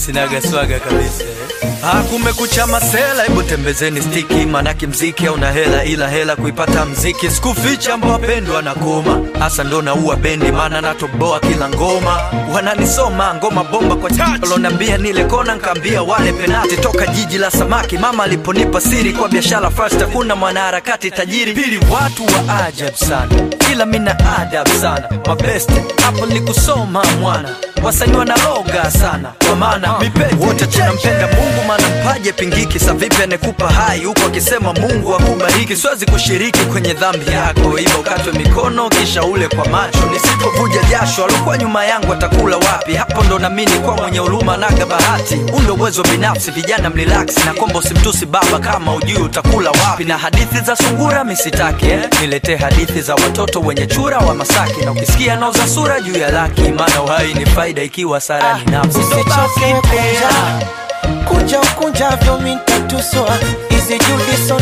sinaga swaga kabisa. Kumekucha masela, hebu tembezeni stiki, manaki mziki hauna hela, ila hela kuipata mziki. Sikuficha mbwa pendwa na koma, hasa ndo naua bendi maana natoboa kila ngoma. Wananisoma ngoma bomba kwa chacho, lonambia nile kona nkambia wale penati. Toka jiji la samaki mama aliponipa siri, kwa biashara first hakuna mwanaharakati tajiri. Pili watu wa ajabu sana, ila mina adab sana. Mabeste hapo ni kusoma mwana, wasanii wanaloga sana kwa maana mipenzi wote tunampenda Mungu, maana mpaje pingiki. Sa vipi anekupa hai huko akisema Mungu akubariki. Siwezi kushiriki kwenye dhambi yako, hivyo ukatwe mikono kisha ule kwa macho. Nisipovuja jasho alikuwa nyuma yangu atakula wapi? Hapo ndo naamini kwa mwenye huruma naga bahati. Ule uwezo binafsi, vijana mrelax na kombo simtusi baba kama ujui utakula wapi. Na hadithi za sungura misitaki nilete hadithi za watoto wenye chura wa Masaki. Na ukisikia nauza sura juu ya laki, maana uhai ni faida ikiwa sara ni nafsi. Usichoke kunja vyo mintatuswa, izi juhudi so